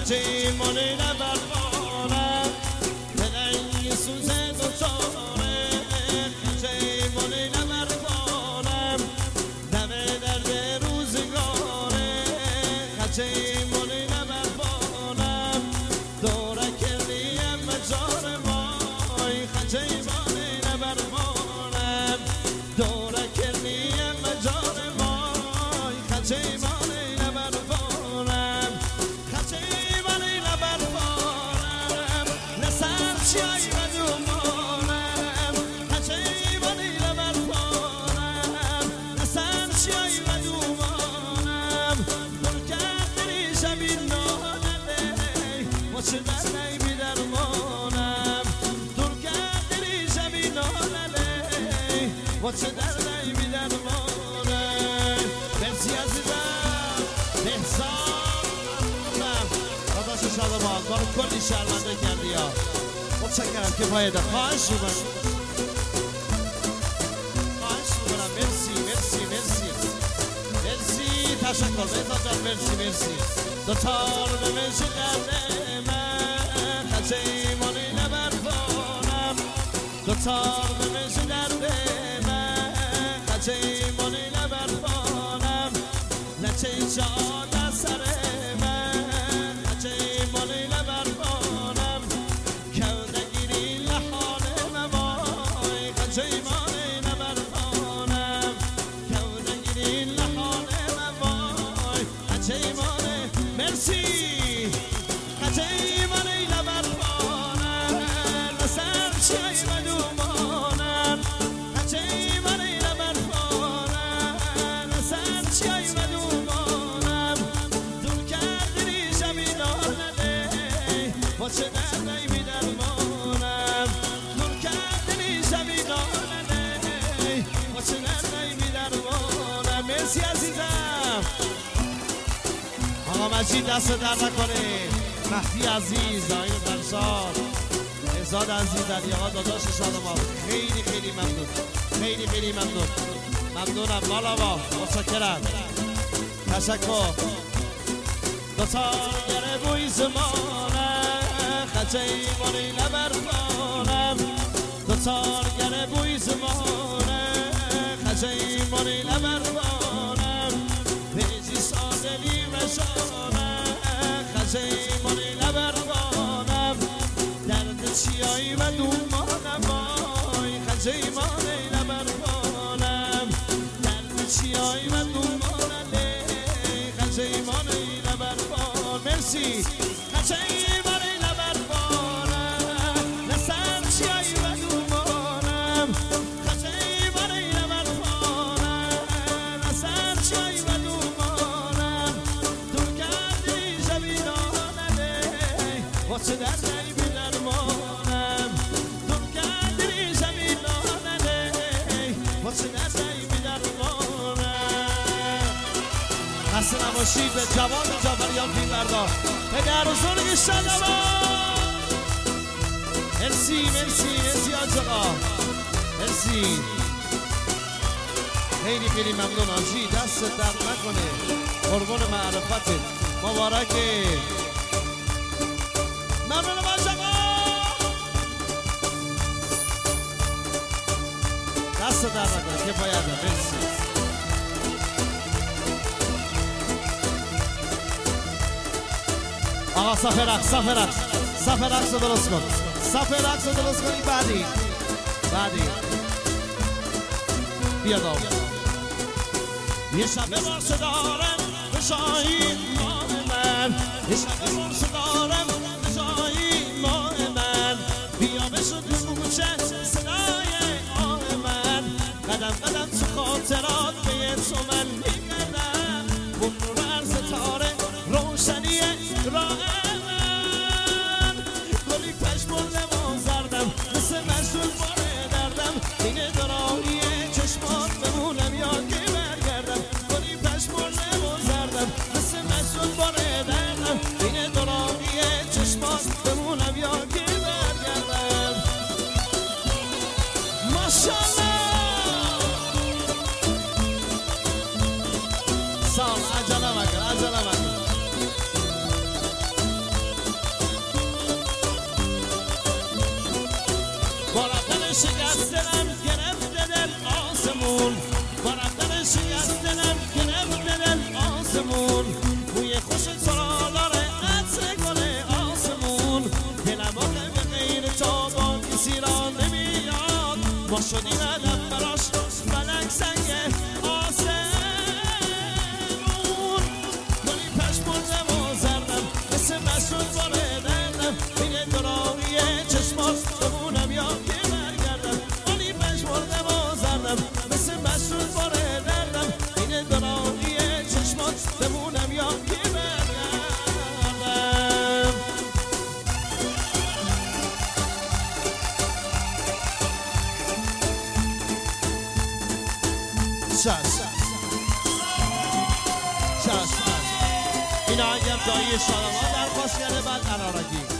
خچه مالی نبرمانم دلنگ سوزه دوتاره خچه مالی نبرمانم دمه درد روزگاره خچه مالی نبرمانم دوره کردیم مجار مای خچه مالی نبرمانم دوره کردیم مجار مای خچه مالی نبرمانم خچه مالی نبرمانم نسر چیای بدومانم خچه مالی نبرمانم نسر چیای بدومانم دور کردنی شبی نانده وچه در نیمی درمانم دور کردنی شبی نانده وچه در نیمی درمانم مرسی عزیزم بهزاد داداش شادمان ما رو کلی شرمنده کردی ها متشکرم که پایده خواهش میکنم مرسی مرسی مرسی مرسی تشکر بهزاد جان مرسی مرسی دوتار به منشی قرده من خچه ایمانی نبرفانم دوتار به منشی درده من خچه ایمانی نبرفانم نچه جان از سر من خچه ایمانی نبرفانم کودگیری لحان ممای خچه ایمانی نبرفانم کودگیری لحان ممای خچه ایمانی مرسی خچه ایمانی نبرفانم نسر چیای بدومانم خچه ایمانی نبرفانم نسر چیای بدومانم دور کردنی شبی نانده وچه در نیمی درمانم دور کردنی شبی نانده وچه در نیمی درمانم مرسی عزیزم آقا مجید دست در نکنه مهدی عزیز آقای فرشاد بهزاد عزیز علی آقا داداش شادمان خیلی خیلی ممنون خیلی خیلی ممنون ممنونم بالا با متشکرم تشکر دوتار گره بوی زمانه خچه ایمانی نبرمانم دوتار گره بوی زمانه خچه ایمانی نبرمانم پیجی سادلی مشانه خچه ایمانی نبرمانم درد چیایی و دومانم وای خچه ایمانی نبرمانم درد چیایی و دومانم خچه ایمانی نبرمان مرسی خچه ایمانی نبرمانم نسر چیایی و دومانم خچه ایمانی نبرمانم نسر چیایی و دومانم دور کردی شبی نانده وچه در نیمی درمانم دور کردی شبی نانده وچه در نیمی درمانم خسته نباشید به جوان جعفریان فیلمبردار پدر بزرگ شادمان مرسی مرسی مرسی حاج آقا مرسی خیلی خیلی ممنون حاجی دست در نکنه قربون معرفتت مبارکه ممنونم حاج آقا دست در نکنه کفایت مرسی آقا صف رقص رو درست کن صف رقص رو درست کنی بعدی بیاد آقا یه شب بارسه دارم به شاهین ماه من یه شب بارسه دارم به شاهین ماه من بیا بشو تو کوچه صدای آه من قدم قدم تو خاطرات به تو من میگردم اون رو بر ستاره روشنی راه من گلی پشمون لبان زردم مثل مجنون باره دردم دیگه دراهی چشمان بمونم یا که برگردم گلی پشمون لبان زردم مثل مجنون باره دردم دیگه دراهی چشمان بمونم یا که برگردم ماشاءالله سال عجله مکن ما شدیم علم براش فلک سنگ آسمون گلی پشمرده و زردم مثل مسئول باره دردم بینه دراغی چشمات بمونم یا که برگردم گلی پشمرده و زردم مثل مسئول باره دردم بینه دراغی چشمات بمونم یا که برگردم شش اینا اگر دایی شادمان درخواست کرده بعد علارگی